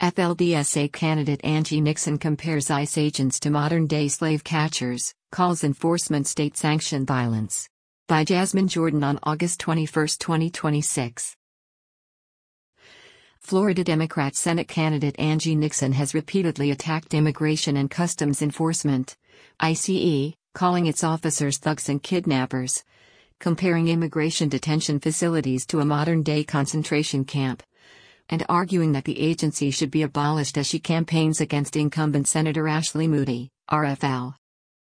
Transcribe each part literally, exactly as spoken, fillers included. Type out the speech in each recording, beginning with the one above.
F L D S A candidate Angie Nixon compares ICE agents to modern-day slave catchers, calls enforcement state-sanctioned violence. By Jasmine Jordan on August twenty-first, twenty twenty-six. Florida Democrat Senate candidate Angie Nixon has repeatedly attacked Immigration and Customs Enforcement, I C E, calling its officers thugs and kidnappers, comparing immigration detention facilities to a modern-day concentration camp, and arguing that the agency should be abolished as she campaigns against incumbent Senator Ashley Moody, R F L.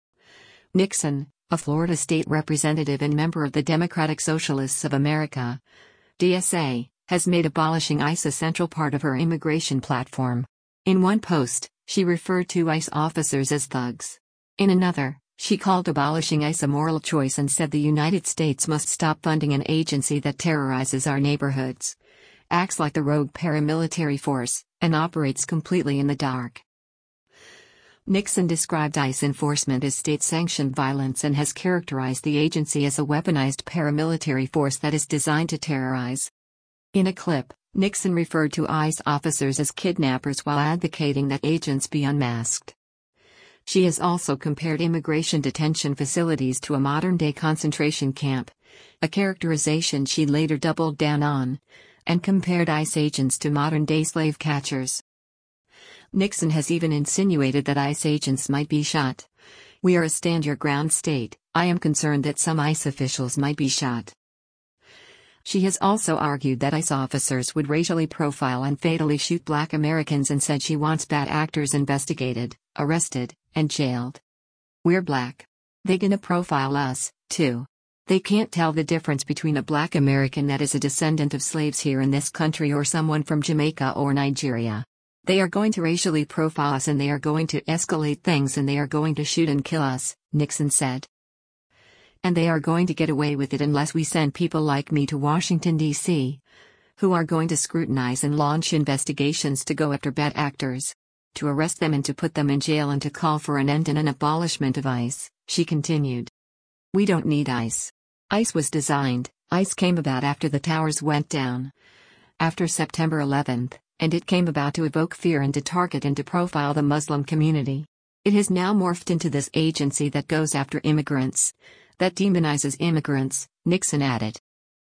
Nixon, a Florida state representative and member of the Democratic Socialists of America, D S A, has made abolishing ICE a central part of her immigration platform. In one post, she referred to ICE officers as thugs. In another, she called abolishing ICE a moral choice and said the United States must stop funding an agency that terrorizes our neighborhoods, acts like the rogue paramilitary force, and operates completely in the dark. Nixon described ICE enforcement as state-sanctioned violence and has characterized the agency as a weaponized paramilitary force that is designed to terrorize. In a clip, Nixon referred to ICE officers as kidnappers while advocating that agents be unmasked. She has also compared immigration detention facilities to a modern-day concentration camp, a characterization she later doubled down on, and compared ICE agents to modern-day slave catchers. Nixon has even insinuated that ICE agents might be shot. "We are a stand-your-ground state. I am concerned that some ICE officials might be shot." She has also argued that ICE officers would racially profile and fatally shoot Black Americans and said she wants bad actors investigated, arrested, and jailed. "We're Black. They gonna profile us, too. They can't tell the difference between a Black American that is a descendant of slaves here in this country or someone from Jamaica or Nigeria. They are going to racially profile us and they are going to escalate things and they are going to shoot and kill us," Nixon said. "And they are going to get away with it unless we send people like me to Washington, D C, who are going to scrutinize and launch investigations to go after bad actors, to arrest them and to put them in jail and to call for an end and an abolishment of ICE," she continued. "We don't need ICE. ICE was designed, ICE came about after the towers went down, after September eleventh, and it came about to evoke fear and to target and to profile the Muslim community. It has now morphed into this agency that goes after immigrants, that demonizes immigrants," Nixon added.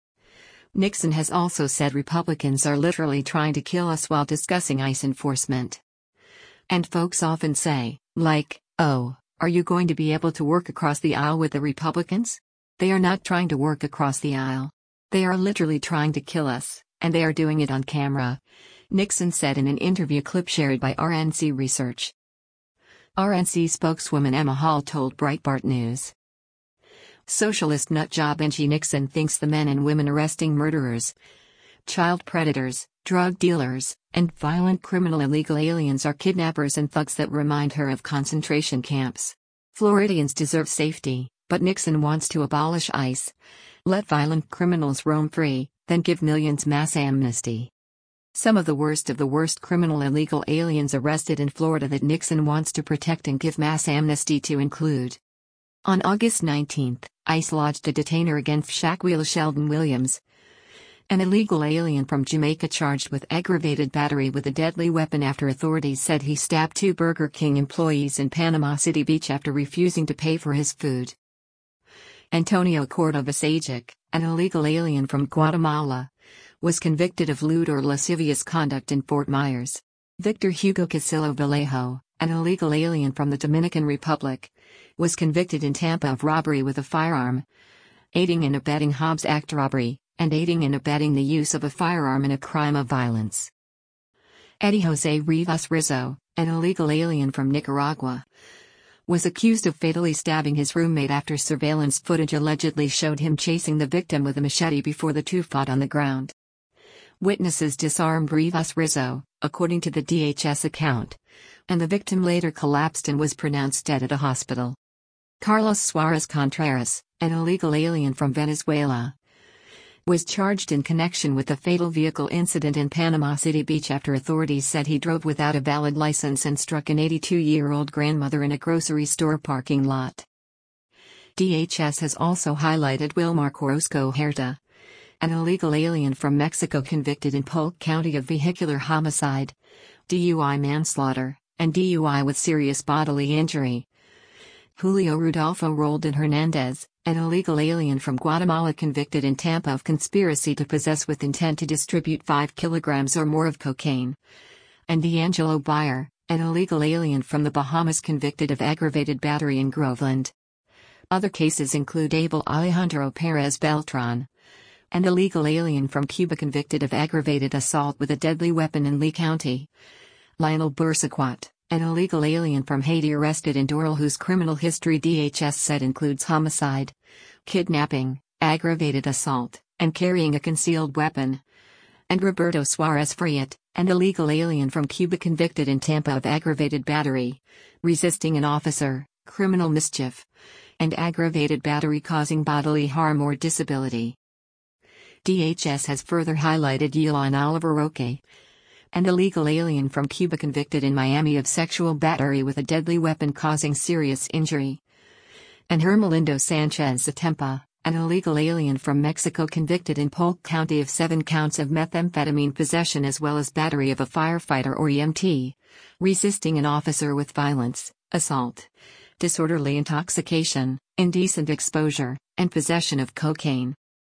Nixon has also said Republicans are literally trying to kill us while discussing ICE enforcement. And folks often say, like, "Oh, are you going to be able to work across the aisle with the Republicans?" They are not trying to work across the aisle. They are literally trying to kill us, and they are doing it on camera, Nixon said in an interview clip shared by R N C Research. R N C spokeswoman Emma Hall told Breitbart News. Socialist nutjob Angie Nixon thinks the men and women arresting murderers, child predators, drug dealers, and violent criminal illegal aliens are kidnappers and thugs that remind her of concentration camps. Floridians deserve safety, but Nixon wants to abolish ICE, let violent criminals roam free, then give millions mass amnesty. Some of the worst of the worst criminal illegal aliens arrested in Florida that Nixon wants to protect and give mass amnesty to include. On August nineteenth, ICE lodged a detainer against Shaquille Sheldon Williams, an illegal alien from Jamaica charged with aggravated battery with a deadly weapon after authorities said he stabbed two Burger King employees in Panama City Beach after refusing to pay for his food. Antonio Cordova Sajic, an illegal alien from Guatemala, was convicted of lewd or lascivious conduct in Fort Myers. Victor Hugo Casillo Vallejo, an illegal alien from the Dominican Republic, was convicted in Tampa of robbery with a firearm, aiding and abetting Hobbs Act robbery, and aiding and abetting the use of a firearm in a crime of violence. Eddie Jose Rivas Rizzo, an illegal alien from Nicaragua, was accused of fatally stabbing his roommate after surveillance footage allegedly showed him chasing the victim with a machete before the two fought on the ground. Witnesses disarmed Rivas Rizzo, according to the D H S account, and the victim later collapsed and was pronounced dead at a hospital. Carlos Suarez Contreras, an illegal alien from Venezuela, was charged in connection with the fatal vehicle incident in Panama City Beach after authorities said he drove without a valid license and struck an eighty-two-year-old grandmother in a grocery store parking lot. D H S has also highlighted Wilmar Orozco Huerta, an illegal alien from Mexico convicted in Polk County of vehicular homicide, D U I manslaughter, and D U I with serious bodily injury. Julio Rudolfo Roldan Hernandez, an illegal alien from Guatemala convicted in Tampa of conspiracy to possess with intent to distribute five kilograms or more of cocaine. And D'Angelo Bayer, an illegal alien from the Bahamas convicted of aggravated battery in Groveland. Other cases include Abel Alejandro Perez Beltran, an illegal alien from Cuba convicted of aggravated assault with a deadly weapon in Lee County. Lionel Bursaquat, an illegal alien from Haiti arrested in Doral whose criminal history D H S said includes homicide, kidnapping, aggravated assault, and carrying a concealed weapon. And Roberto Suarez Friat, an illegal alien from Cuba convicted in Tampa of aggravated battery, resisting an officer, criminal mischief, and aggravated battery causing bodily harm or disability. D H S has further highlighted Yelan Oliver Roque, an illegal alien from Cuba convicted in Miami of sexual battery with a deadly weapon causing serious injury. And Hermelindo Sanchez Zatempa, an illegal alien from Mexico convicted in Polk County of seven counts of methamphetamine possession as well as battery of a firefighter or E M T, resisting an officer with violence, assault, disorderly intoxication, indecent exposure, and possession of cocaine.